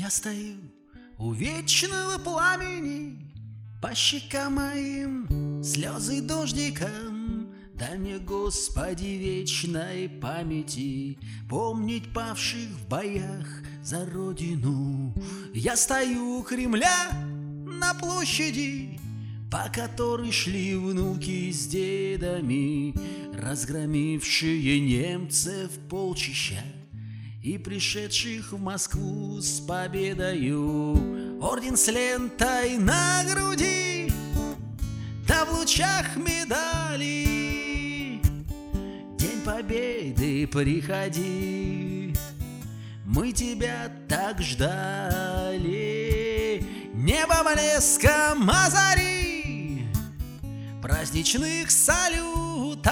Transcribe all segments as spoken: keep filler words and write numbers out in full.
Я стою у вечного пламени, по щекам моим слезы дождиком. Дай мне, Господи, вечной памяти помнить павших в боях за Родину. Я стою у Кремля на площади, по которой шли внуки с дедами, разгромившие немцев полчища и пришедших в Москву с победою. Орден с лентой на груди, да в лучах медали. День Победы, приходи, мы тебя так ждали. Небо блеском озари, праздничных салютов,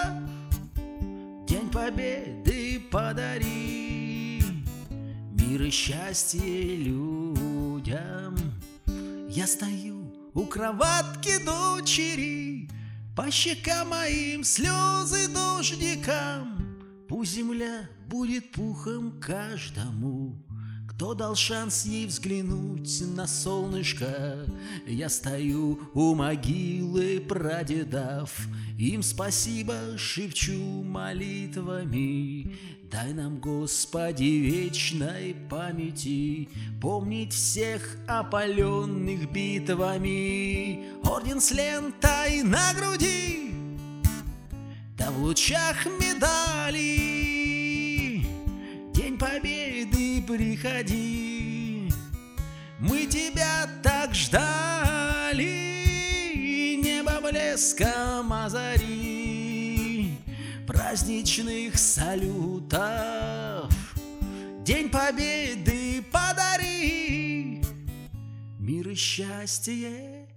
День Победы подари, мир и счастье людям. Я стою у кроватки дочери, по щекам моим слезы дождиком. Пусть земля будет пухом каждому, кто дал шанс ей взглянуть на солнышко. Я стою у могилы прадедов, им спасибо шепчу молитвами. Дай нам, Господи, вечной памяти помнить всех опаленных битвами. Орден с лентой на груди, да в лучах медали. День Победы, приходи, мы тебя так ждали. Небо блеском озари, праздничных салютов, День Победы подари, мир и счастье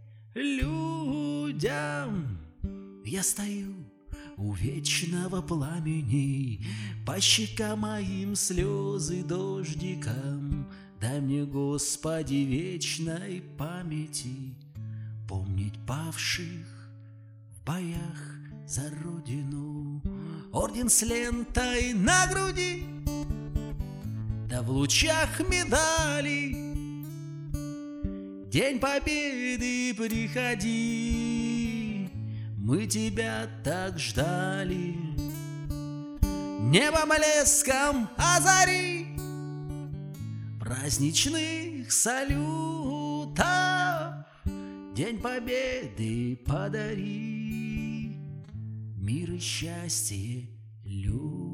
людям. Я стою у вечного пламени, по щекам моим слезы дождиком. Дай мне, Господи, вечной памяти помнить павших в боях за Родину. Орден с лентой на груди, да в лучах медали. День Победы, приходи, мы тебя так ждали. Небо блеском озари, праздничных салютов, День Победы подари, мир и счастье людям.